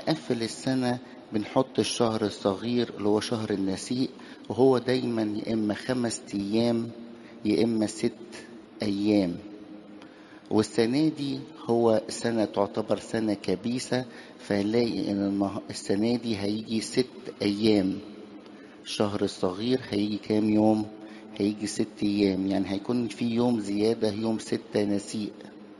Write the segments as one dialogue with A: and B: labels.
A: بنقفل السنة بنحط الشهر الصغير اللي هو شهر النسيء، وهو دايما يا إما 5 أيام يا إما 6 أيام. والسنة دي هو سنة تعتبر سنة كبيسة، فنلاقي إن السنة دي هيجي 6 أيام. الشهر الصغير هيجي كام يوم؟ هيجي 6 أيام، يعني هيكون في يوم زيادة، يوم 6 نسيء.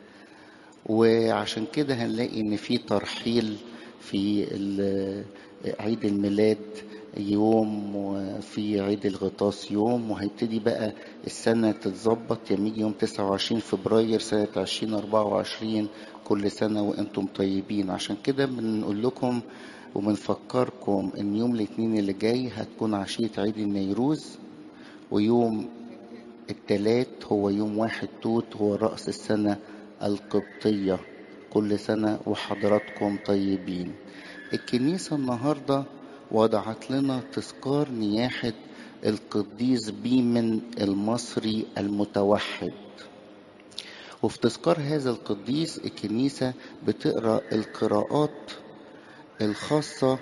A: وعشان كده هنلاقي إن في ترحيل في عيد الميلاد يوم، وفي عيد الغطاس يوم، وهيبتدي بقى السنة تتظبط يوم يجي يوم 29 فبراير سنة 2024. كل سنة وانتم طيبين. عشان كده بنقول لكم وبنفكركم ان يوم الاثنين اللي جاي هتكون عشية عيد النيروز، ويوم التلات هو يوم 1 توت، هو رأس السنة القبطية. كل سنة وحضراتكم طيبين. الكنيسة النهاردة وضعت لنا تذكار نياحة القديس بيمن المصري المتوحد. وفي تذكار هذا القديس الكنيسة بتقرأ القراءات الخاصة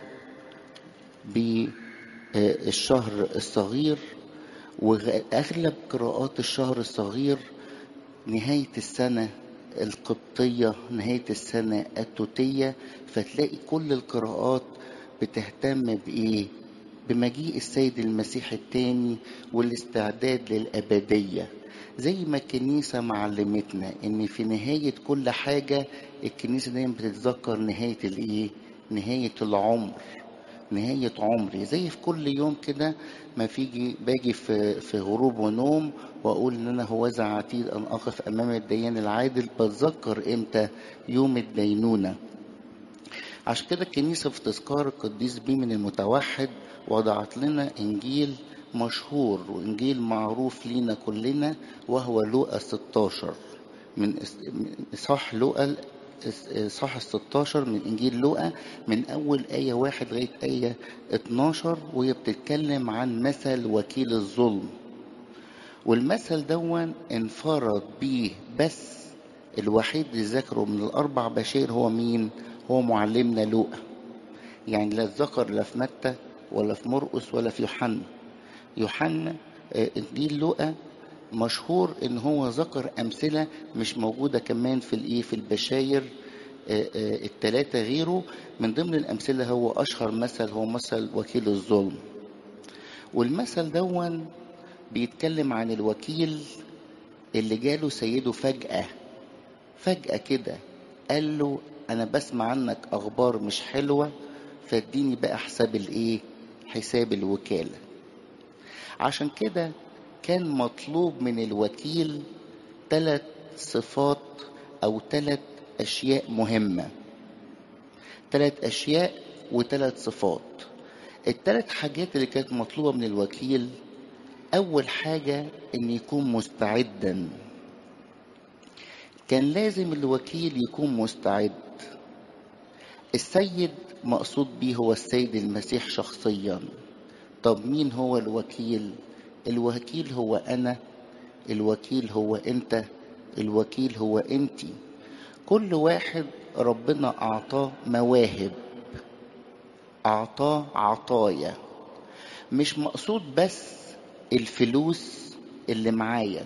A: بالشهر الصغير. وأغلب قراءات الشهر الصغير نهاية السنة القبطية، نهاية السنة التوتية. فتلاقي كل القراءات بتهتم بإيه؟ بمجيء السيد المسيح التاني والاستعداد للأبدية. زي ما الكنيسة معلمتنا إن في نهاية كل حاجة الكنيسة دايما بتتذكر نهاية الإيه؟ نهاية العمر، نهاية عمري. زي في كل يوم كده ما باجي في غروب ونوم واقول ان انا هوذا عتيد ان اقف امام الديان العادل. بتذكر امتى؟ يوم الدينونة. عشان كده الكنيسة في تذكار القديس بيمن المتوحد وضعت لنا انجيل مشهور وانجيل معروف لينا كلنا، وهو لوقا 16. من صح لوقا صح 16 من إنجيل لوقا، من أول آية 1 لغاية آية 12، وهي بتتكلم عن مثل وكيل الظلم. والمثل دون انفرد بيه بس الوحيد اللي ذكره من ال4 بشائر هو مين؟ هو معلمنا لوقا. يعني لا اتذكر لا في متى ولا في مرقس ولا في يوحنا. إنجيل لوقا مشهور ان هو ذكر امثله مش موجوده كمان في البشاير ال3 غيره. من ضمن الامثله هو اشهر مثل هو مثل وكيل الظلم. والمثل دون بيتكلم عن الوكيل اللي جاله سيده فجأة كده، قال له انا بسمع عنك اخبار مش حلوة، فاديني بقى حساب الايه؟ حساب الوكالة. عشان كده كان مطلوب من الوكيل 3 صفات او 3 اشياء مهمة. 3 اشياء و3 صفات. ال3 حاجات اللي كانت مطلوبة من الوكيل: اول حاجة ان يكون مستعدا. كان لازم الوكيل يكون مستعد. السيد مقصود به هو السيد المسيح شخصيا. طب مين هو الوكيل؟ الوكيل هو انا، الوكيل هو انت، الوكيل هو انتي. كل واحد ربنا اعطاه مواهب، اعطاه عطايا. مش مقصود بس الفلوس اللي معايا،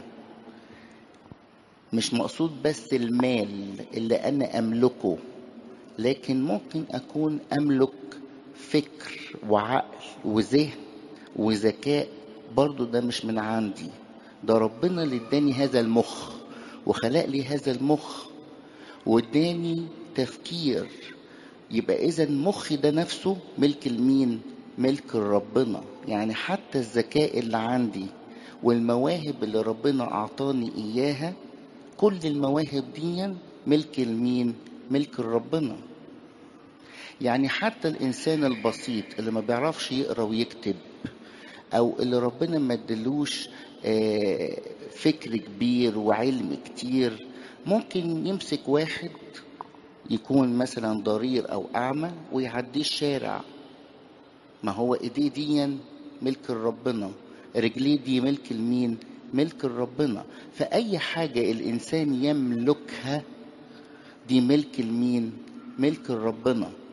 A: مش مقصود بس المال اللي انا املكه، لكن ممكن اكون املك فكر وعقل وذهن وذكاء. برضو ده مش من عندي، ده ربنا اللي اداني هذا المخ وخلق لي هذا المخ واداني تفكير. يبقى اذا مخي ده نفسه ملك المين؟ ملك ربنا. يعني حتى الذكاء اللي عندي والمواهب اللي ربنا اعطاني اياها، كل المواهب دي ملك المين؟ ملك ربنا. يعني حتى الانسان البسيط اللي ما بيعرفش يقرا ويكتب، او اللي ربنا ما ادلوش فكر كبير وعلم كتير، ممكن يمسك واحد يكون مثلا ضرير او اعمى ويعديه الشارع. ما هو ايديه دي ملك ربنا، رجليه دي ملك المين؟ ملك ربنا. فاي حاجة الانسان يملكها دي ملك المين؟ ملك ربنا.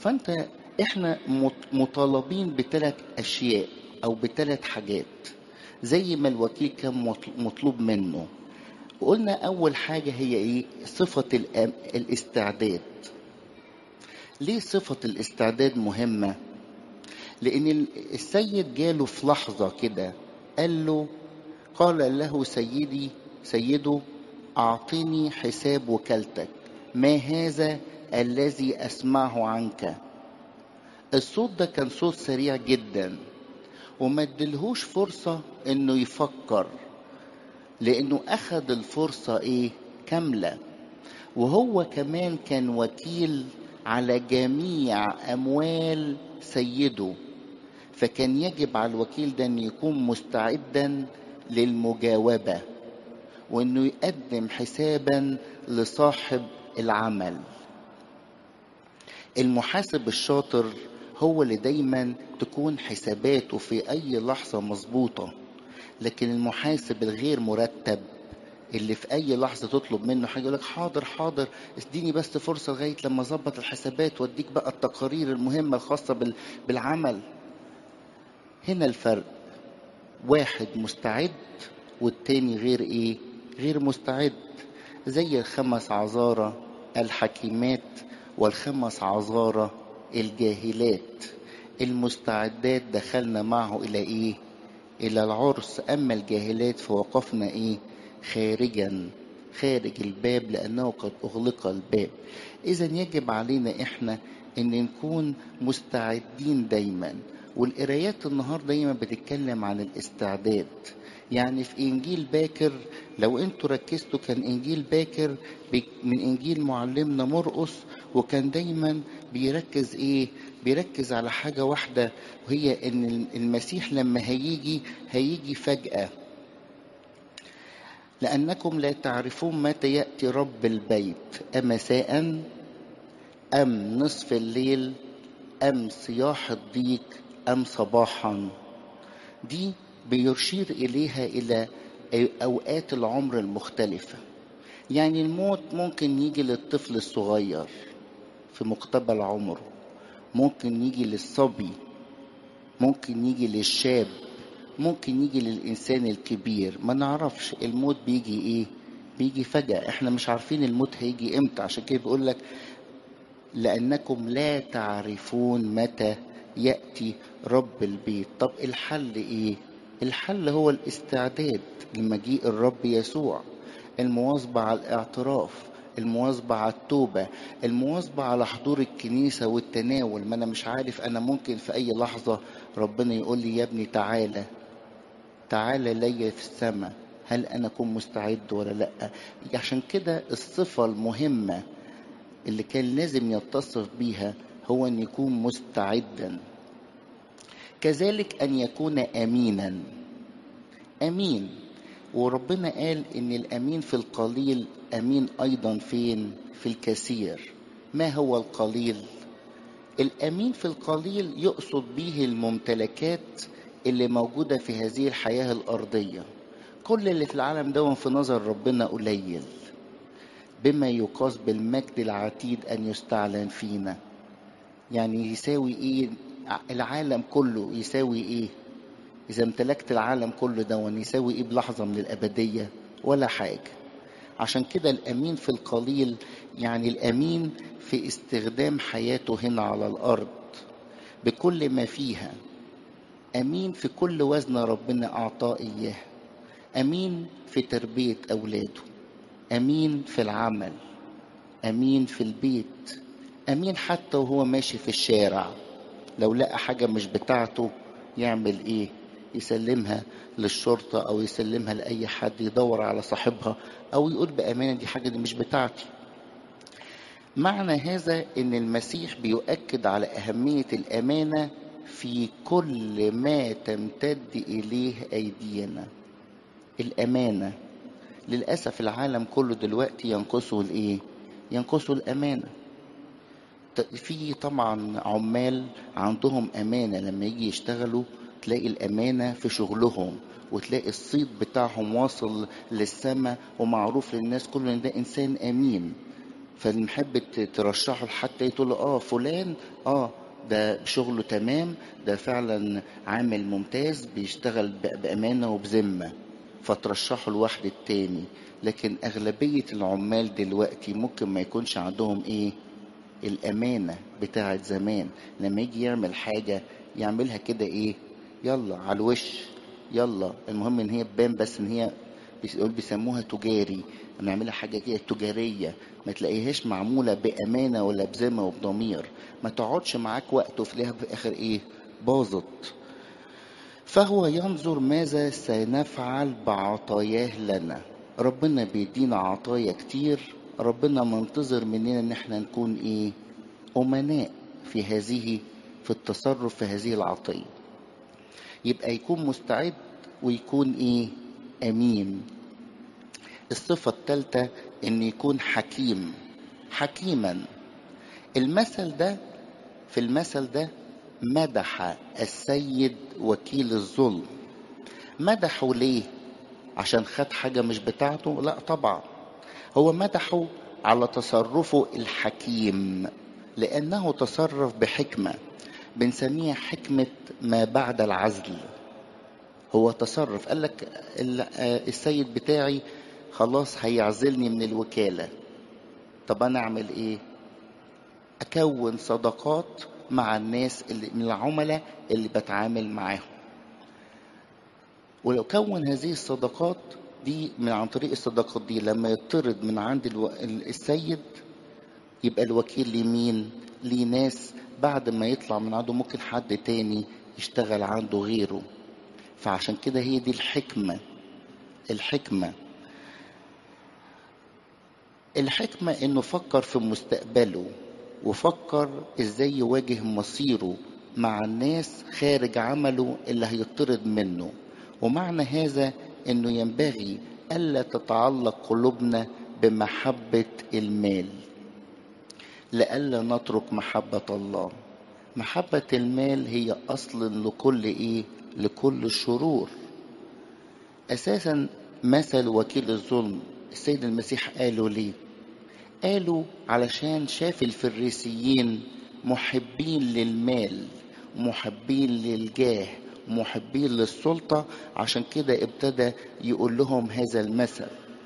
A: احنا مطالبين بثلاث اشياء او بثلاث حاجات زي ما الوكيل كان مطلوب منه. وقلنا اول حاجة هي ايه؟ صفة الاستعداد. ليه صفة الاستعداد مهمة؟ لان السيد جاله في لحظة كده قال له سيده اعطني حساب وكالتك، ما هذا الذي اسمعه عنك. الصوت ده كان صوت سريع جدا، وما ادلهوش فرصة انه يفكر، لانه اخذ الفرصة كاملة. وهو كمان كان وكيل على جميع اموال سيده، فكان يجب على الوكيل ده ان يكون مستعدا للمجاوبة، وانه يقدم حسابا لصاحب العمل. المحاسب الشاطر هو اللي دايما تكون حساباته في اي لحظة مظبوطة، لكن المحاسب الغير مرتب اللي في اي لحظة تطلب منه حاجة يقولك حاضر حاضر، اديني بس فرصة لغاية لما اظبط الحسابات واديك بقى التقارير المهمة الخاصة بالعمل. هنا الفرق، واحد مستعد والتاني غير مستعد. زي الخمس عذارى الحكيمات والخمس عذارى الجاهلات. المستعدات دخلنا معه إلى العرس، أما الجاهلات فوقفنا خارج الباب لأنه قد أغلق الباب. إذا يجب علينا إحنا أن نكون مستعدين دايما. والقرايات النهاردة دايما بتتكلم عن الاستعداد. يعني في إنجيل باكر، لو أنتوا ركزتوا، كان إنجيل باكر من إنجيل معلمنا مرقس، وكان دايما بيركز على حاجة واحدة، وهي إن المسيح لما هيجي فجأة. لأنكم لا تعرفون متى يأتي رب البيت، أمساء أم نصف الليل أم صياح الضيق أم صباحا. دي بيشير إليها إلى أوقات العمر المختلفة. يعني الموت ممكن يجي للطفل الصغير في مقتبل عمره، ممكن يجي للصبي، ممكن يجي للشاب، ممكن يجي للإنسان الكبير. ما نعرفش الموت بيجي فجأة. احنا مش عارفين الموت هيجي امتى. عشان كده بيقول لك لأنكم لا تعرفون متى يأتي رب البيت. طب الحل الحل هو الاستعداد لمجيء الرب يسوع، المواظبة على الاعتراف، المواظبة على التوبة، المواظبة على حضور الكنيسة والتناول. ما أنا مش عارف، أنا ممكن في أي لحظة ربنا يقول لي يا ابني تعالى لي في السماء. هل أنا أكون مستعد ولا لأ؟ عشان كده الصفة المهمة اللي كان لازم يتصف بيها هو أن يكون مستعدا. كذلك أن يكون أمينا. أمين، وربنا قال إن الأمين في القليل أمين أيضا في الكثير. ما هو القليل؟ الأمين في القليل يقصد به الممتلكات اللي موجودة في هذه الحياة الأرضية. كل اللي في العالم ده في نظر ربنا قليل، بما يقاس بالمجد العتيد أن يستعلن فينا. يعني يساوي العالم كله يساوي إذا امتلكت العالم كله ده يساوي بلحظة من الأبدية؟ ولا حاجة. عشان كده الأمين في القليل يعني الأمين في استخدام حياته هنا على الأرض بكل ما فيها. أمين في كل وزن ربنا أعطاه إياه. أمين في تربية أولاده، أمين في العمل، أمين في البيت، أمين حتى وهو ماشي في الشارع. لو لقى حاجة مش بتاعته يعمل يسلمها للشرطة أو يسلمها لأي حد يدور على صاحبها، أو يقول بأمانة دي حاجة دي مش بتاعتي. معنى هذا إن المسيح بيؤكد على أهمية الأمانة في كل ما تمتد إليه أيدينا. الأمانة للأسف العالم كله دلوقتي ينقصوا الأمانة. في طبعا عمال عندهم أمانة، لما يجي يشتغلوا تلاقي الأمانة في شغلهم، وتلاقي الصيت بتاعهم واصل للسماء ومعروف للناس كله إن ده إنسان أمين. فالمحب ترشحه حتى تقول له فلان، ده شغله تمام، ده فعلا عامل ممتاز بيشتغل بأمانة وبذمة، فترشحه لواحد التاني. لكن أغلبية العمال دلوقتي ممكن ما يكونش عندهم الأمانة بتاعت زمان. لما يجي يعمل حاجة يعملها كده يلا على الوش، يلا المهم ان هي تبان، بس ان هي بيسموها تجاري، نعملها حاجة كده تجارية، ما تلاقيهاش معمولة بأمانة ولا بذمة وبضمير. ما تقعدش معاك وقت وفي الآخر باظت. فهو ينظر ماذا سنفعل بعطاياه لنا. ربنا بيدينا عطايا كتير، ربنا منتظر مننا ان احنا نكون أمناء في التصرف في هذه العطية. يبقى يكون مستعد ويكون أمين. الصفة الثالثة ان يكون حكيما. في المثل ده مدح السيد وكيل الظلم. مدحه ليه؟ عشان خد حاجة مش بتاعته؟ لا طبعا، هو مدحه على تصرفه الحكيم، لأنه تصرف بحكمة، بنسميها حكمة ما بعد العزل. هو تصرف، قال لك السيد بتاعي خلاص هيعزلني من الوكالة، طب أنا أعمل أكون صداقات مع الناس من العملاء اللي بتعامل معاهم، ولو كون هذه الصداقات دي عن طريق الصداقات دي لما يطرد من عند السيد، يبقى الوكيل لمين؟ ليه ناس بعد ما يطلع من عنده ممكن حد تاني يشتغل عنده غيره. فعشان كده هي دي الحكمة انه فكر في مستقبله، وفكر ازاي يواجه مصيره مع الناس خارج عمله اللي هيطرد منه. ومعنى هذا انه ينبغي الا تتعلق قلوبنا بمحبة المال، لئلا نترك محبة الله. محبة المال هي اصل لكل الشرور. اساسا مثل وكيل الظلم السيد المسيح قالوا ليه؟ قالوا علشان شاف الفريسيين محبين للمال، محبين للجاه، محبين للسلطة، عشان كده ابتدى يقول لهم هذا المثل.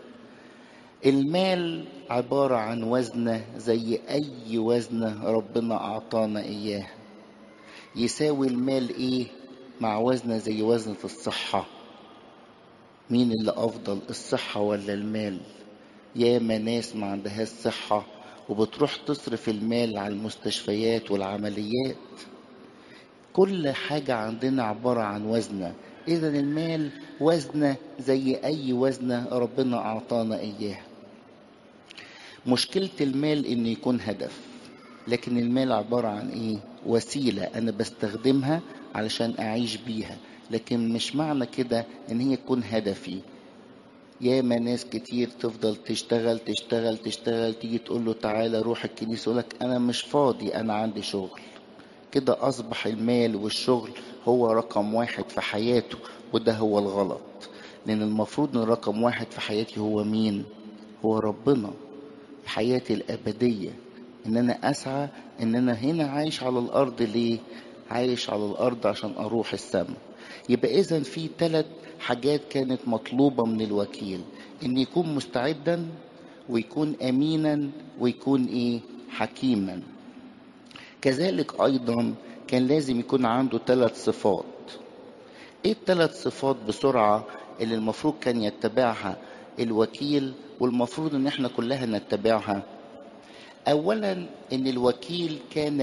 A: المال عبارة عن وزنة زي أي وزنة ربنا أعطانا إياه. يساوي المال مع وزنة زي وزنة الصحة؟ مين اللي أفضل، الصحة ولا المال؟ ياما ناس ما عندهاش صحة وبتروح تصرف المال على المستشفيات والعمليات. كل حاجة عندنا عبارة عن وزنة. إذا المال وزنة زي أي وزنة ربنا أعطانا إياها. مشكلة المال إنه يكون هدف، لكن المال عبارة عن وسيلة أنا بستخدمها علشان أعيش بيها، لكن مش معنى كده إن هي تكون هدفي. ياما ناس كتير تفضل تشتغل تشتغل تشتغل، تيجي تقول له تعالى روح الكنيسة يقولك أنا مش فاضي، أنا عندي شغل. كده أصبح المال والشغل هو رقم واحد في حياته، وده هو الغلط. لأن المفروض أن رقم واحد في حياتي هو مين؟ هو ربنا، حياتي الأبدية. إن أنا أسعى إن أنا هنا عايش على الأرض. ليه عايش على الأرض؟ عشان أروح السماء. يبقى إذن في 3 حاجات كانت مطلوبة من الوكيل: إن يكون مستعدا، ويكون أمينا، ويكون حكيما. كذلك أيضا كان لازم يكون عنده 3 صفات. ال3 صفات بسرعة اللي المفروض كان يتبعها الوكيل، والمفروض ان احنا كلها نتبعها؟ اولا ان الوكيل كان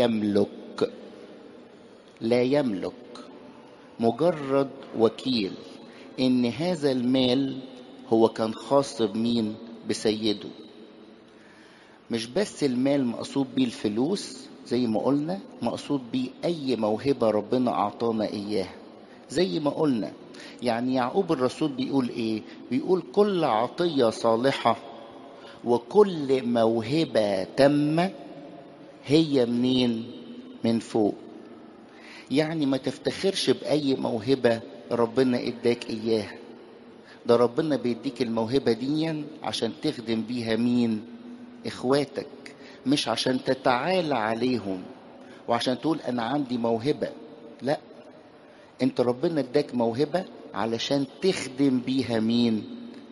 A: لا يملك، مجرد وكيل. ان هذا المال هو كان خاص بمين؟ بسيده. مش بس المال مقصود بيه الفلوس زي ما قلنا، مقصود بيه اي موهبة ربنا اعطانا اياها. زي ما قلنا يعني يعقوب الرسول بيقول بيقول كل عطية صالحة وكل موهبة تامة هي منين؟ من فوق. يعني ما تفتخرش بأي موهبة ربنا اداك إياها، ده ربنا بيديك الموهبة دي عشان تخدم بيها مين؟ اخواتك، مش عشان تتعالى عليهم وعشان تقول انا عندي موهبة. لا، انت ربنا اداك موهبة علشان تخدم بيها مين؟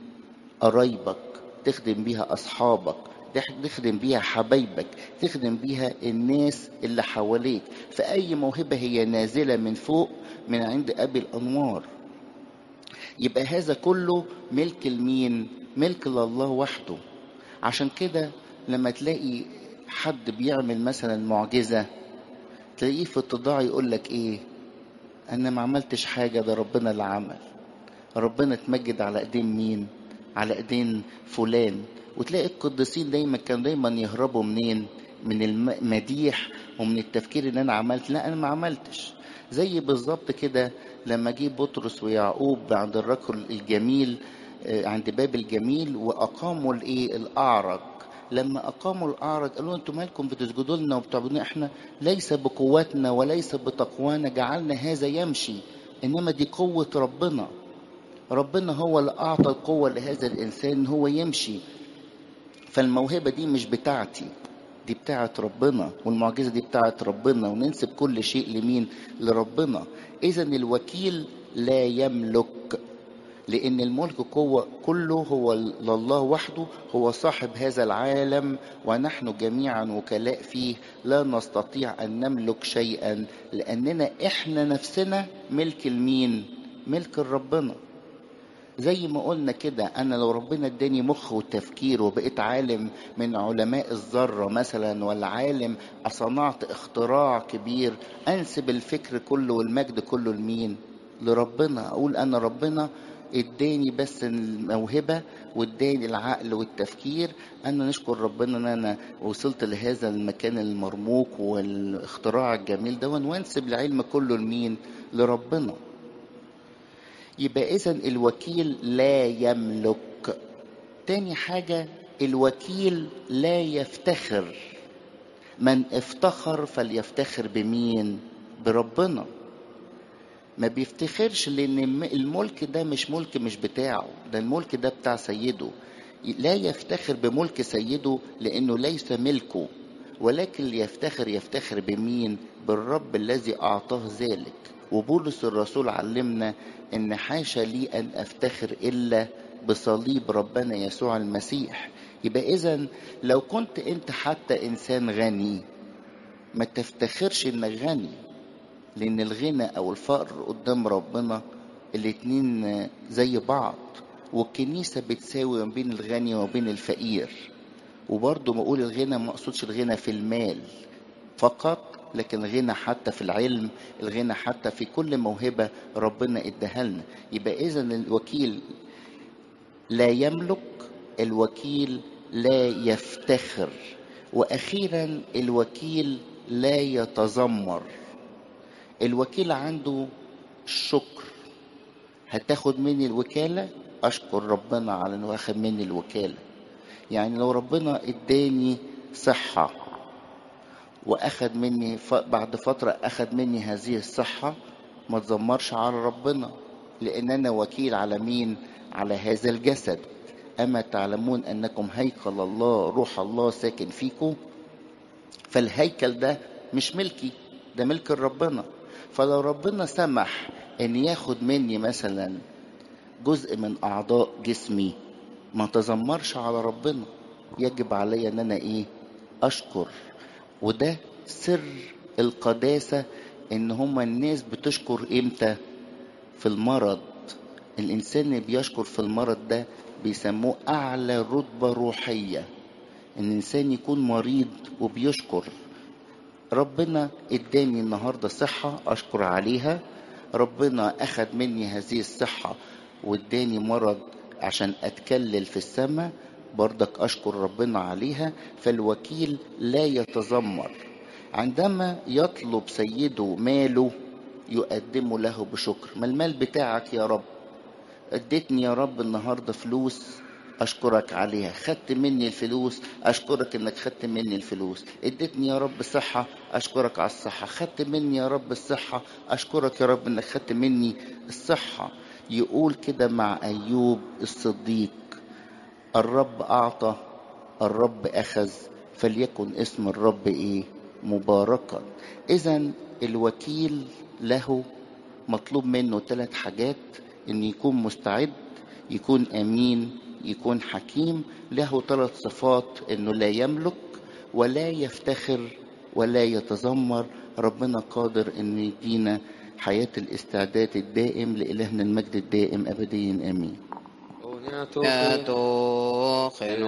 A: قرايبك، تخدم بيها اصحابك، تخدم بيها حبايبك، تخدم بيها الناس اللي حواليك. فأي موهبة هي نازلة من فوق من عند أبي الأنوار. يبقى هذا كله ملك لمين؟ ملك لله وحده. عشان كده لما تلاقي حد بيعمل مثلا معجزة، تلاقيه في اتضاع يقول لك ايه؟ انا ما عملتش حاجة، ده ربنا اللي عمل. ربنا اتمجد على ايدين مين؟ على ايدين فلان. وتلاقي القديسين كانوا دايما يهربوا منين؟ من المديح ومن التفكير ان انا عملت. لا، انا ما عملتش. زي بالظبط كده لما جه بطرس ويعقوب عند الرجل الجميل، عند باب الجميل، واقاموا الايه؟ الاعرج. لما اقاموا الاعرج قالوا انتوا مالكم بتسجدوا لنا وبتعبدونا؟ احنا ليس بقوتنا وليس بتقوانا جعلنا هذا يمشي، انما دي قوة ربنا. ربنا هو اللي اعطى القوة لهذا الانسان هو يمشي. فالموهبة دي مش بتاعتي، دي بتاعت ربنا، والمعجزة دي بتاعت ربنا، وننسب كل شيء لمين؟ لربنا. اذا الوكيل لا يملك، لأن الملك كله هو لله وحده. هو صاحب هذا العالم ونحن جميعا وكلاء فيه، لا نستطيع أن نملك شيئا، لأننا إحنا نفسنا ملك المين؟ ملك ربنا. زي ما قلنا كده، أنا لو ربنا اداني مخ وتفكير وبقيت عالم من علماء الذرة مثلا، ولا عالم صنعت اختراع كبير، أنسب الفكر كله والمجد كله لمين؟ لربنا. أقول أنا ربنا اداني بس الموهبة واداني العقل والتفكير. أنا نشكر ربنا أن أنا وصلت لهذا المكان المرموق والاختراع الجميل ده، وانسب العلم كله لمين؟ لربنا. يبقى إذن الوكيل لا يملك. تاني حاجة، الوكيل لا يفتخر. من افتخر فليفتخر بمين؟ بربنا. ما بيفتخرش، لأن الملك ده مش بتاعه، ده الملك ده بتاع سيده. لا يفتخر بملك سيده لأنه ليس ملكه، ولكن يفتخر بمين؟ بالرب الذي أعطاه ذلك. وبولس الرسول علمنا ان حاشا لي ان افتخر الا بصليب ربنا يسوع المسيح. يبقى اذا لو كنت انت حتى انسان غني، ما تفتخرش انك غني، لان الغنى او الفقر قدام ربنا الاتنين زي بعض. والكنيسة بتساوي ما بين الغني وما بين الفقير. وبرضه ما اقول الغنى ما اقصدش الغنى في المال فقط، لكن الغنى حتى في العلم، الغنى حتى في كل موهبة ربنا اداها لنا. يبقى اذا الوكيل لا يملك، الوكيل لا يفتخر، واخيرا الوكيل لا يتذمر. الوكيل عنده الشكر. هتاخد مني الوكالة، اشكر ربنا على انه اخد مني الوكالة. يعني لو ربنا اداني صحة واخد مني بعد فترة اخد مني هذه الصحة، ما تزمرش على ربنا، لان انا وكيل على مين؟ على هذا الجسد. اما تعلمون انكم هيكل الله، روح الله ساكن فيكم. فالهيكل ده مش ملكي، ده ملك ربنا. فلو ربنا سمح ان ياخد مني مثلا جزء من اعضاء جسمي، ما تزمرش على ربنا. يجب علي ان انا ايه؟ اشكر. وده سر القداسة، ان هما الناس بتشكر امتى؟ في المرض. الانسان اللي بيشكر في المرض ده بيسموه اعلى رتبة روحية. ان الانسان يكون مريض وبيشكر. ربنا اداني النهاردة صحة اشكر عليها، ربنا اخد مني هذه الصحة واداني مرض عشان اتكلل في السماء، برضك اشكر ربنا عليها. فالوكيل لا يتذمر. عندما يطلب سيده ماله يقدمه له بشكر. ما المال بتاعك يا رب؟ اديتني يا رب النهاردة فلوس، اشكرك عليها. خدت مني الفلوس، اشكرك انك خدت مني الفلوس. اديتني يا رب صحة، اشكرك على الصحة. خدت مني يا رب الصحة، اشكرك يا رب انك خدت مني الصحة. يقول كده مع ايوب الصديق: الرب اعطى الرب أخذ فليكن اسم الرب إيه؟ مباركا. إذا الوكيل له مطلوب منه 3 حاجات: إن يكون مستعد، يكون أمين، يكون حكيم. له 3 صفات: إنه لا يملك ولا يفتخر ولا يتذمر. ربنا قادر إنه يدينا حياة الاستعداد الدائم. لإلهنا المجد الدائم أبديا آمين.
B: Nato